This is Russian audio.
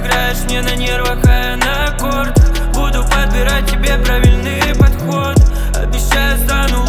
играешь мне на нервах, а я на аккордах. Буду подбирать тебе правильный подход. Обещаю, стану